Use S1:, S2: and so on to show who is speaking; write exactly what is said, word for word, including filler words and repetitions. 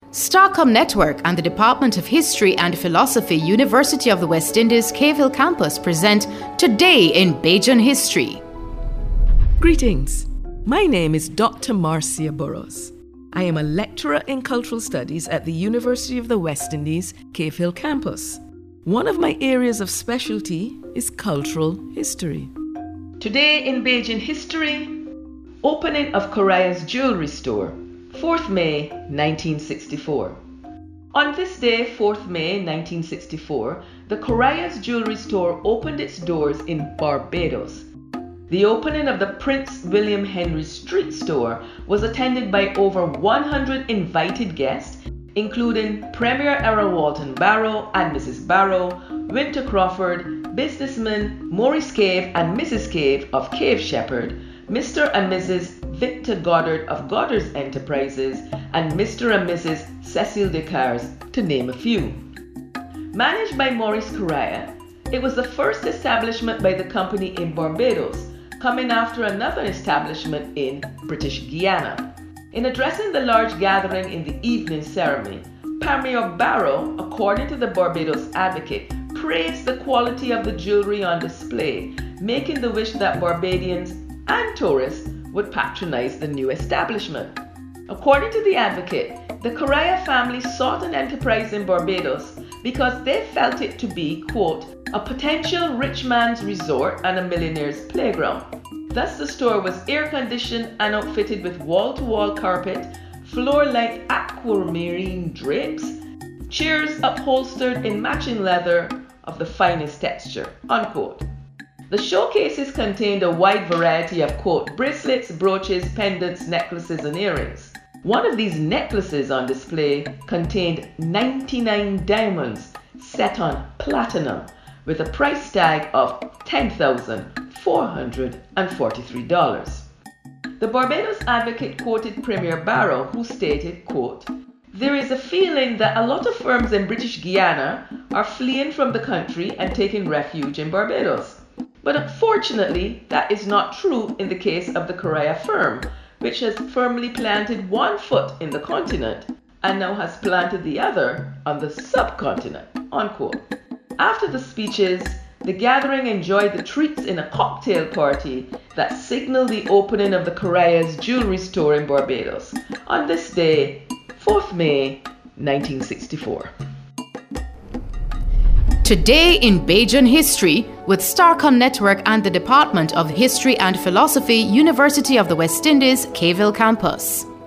S1: Starcom Network and the Department of History and Philosophy, University of the West Indies, Cave Hill Campus present Today in Bajan History.
S2: Greetings. My name is Doctor Marcia Burrows. I am a lecturer in cultural studies at the University of the West Indies, Cave Hill Campus. One of my areas of specialty is cultural history. Today in Bajan History, opening of Koraya's jewelry store, fourth of May nineteen sixty-four. On this day, fourth of May nineteen sixty-four, the Koraya's jewelry store opened its doors in Barbados. The opening of the Prince William Henry Street store was attended by over one hundred invited guests, including Premier Errol Walton Barrow and Missus Barrow, Winter Crawford, businessmen Maurice Cave and Missus Cave of Cave Shepherd, Mister and Missus Victor Goddard of Goddard's Enterprises, and Mister and Missus Cecil Descartes, to name a few. Managed by Maurice Koraya, it was the first establishment by the company in Barbados, coming after another establishment in British Guiana. In addressing the large gathering in the evening ceremony, Premier Barrow, according to the Barbados Advocate, praised the quality of the jewelry on display, making the wish that Barbadians and tourists would patronize the new establishment. According to the Advocate, the Koraya family sought an enterprise in Barbados because they felt it to be, quote, a potential rich man's resort and a millionaire's playground. Thus, the store was air-conditioned and outfitted with wall-to-wall carpet, floor-length aquamarine drapes, chairs upholstered in matching leather of the finest texture, unquote. The showcases contained a wide variety of, quote, bracelets, brooches, pendants, necklaces, and earrings. One of these necklaces on display contained ninety-nine diamonds set on platinum with a price tag of ten thousand four hundred forty-three dollars. The Barbados Advocate quoted Premier Barrow, who stated, quote, there is a feeling that a lot of firms in British Guiana are fleeing from the country and taking refuge in Barbados. But unfortunately, that is not true in the case of the Koraya firm, which has firmly planted one foot in the continent and now has planted the other on the subcontinent, unquote. After the speeches, the gathering enjoyed the treats in a cocktail party that signaled the opening of the Koraya's jewelry store in Barbados on this day, fourth of May nineteen sixty-four.
S1: Today in Bajan History with Starcom Network and the Department of History and Philosophy, University of the West Indies, Cave Hill Campus.